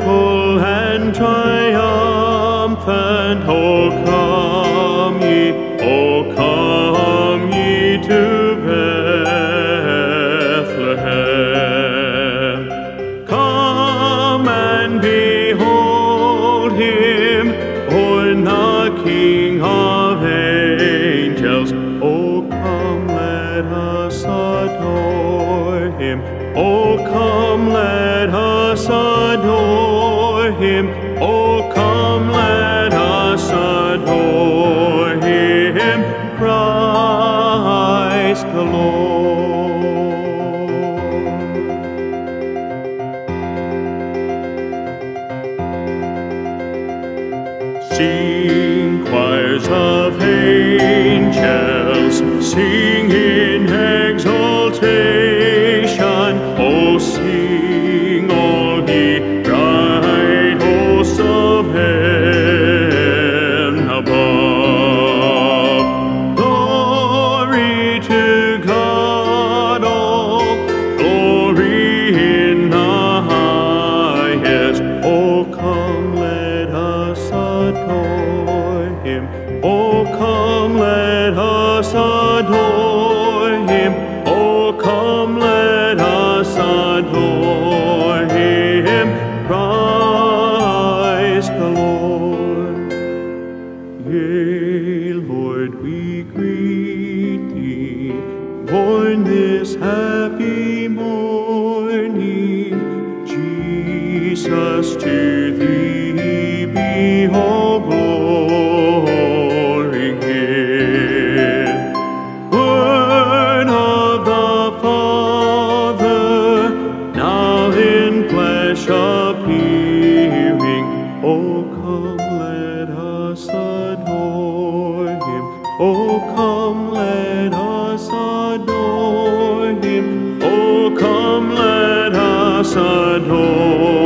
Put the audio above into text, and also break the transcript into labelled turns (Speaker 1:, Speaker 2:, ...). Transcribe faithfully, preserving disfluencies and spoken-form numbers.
Speaker 1: joyful and triumphant. O come ye, O come ye to Bethlehem. Come and behold him, born the King of angels. O come, let us adore him. O come, let us adore him. O come, let us adore him. Christ the Lord. Sing, choirs of angels, sing in exaltation. O sing, all ye bright hosts of heaven above. Glory to God, all glory in the highest. O come, let us adore him. O come, let us adore him. O come, let us adore him. Christ the Lord. Yea, Lord, we greet thee, born this happy morning. Jesus, to thee be all glory here. Word of the Father, now in flesh appearing. O come, let us adore him. O come, let us adore him. O come, let us adore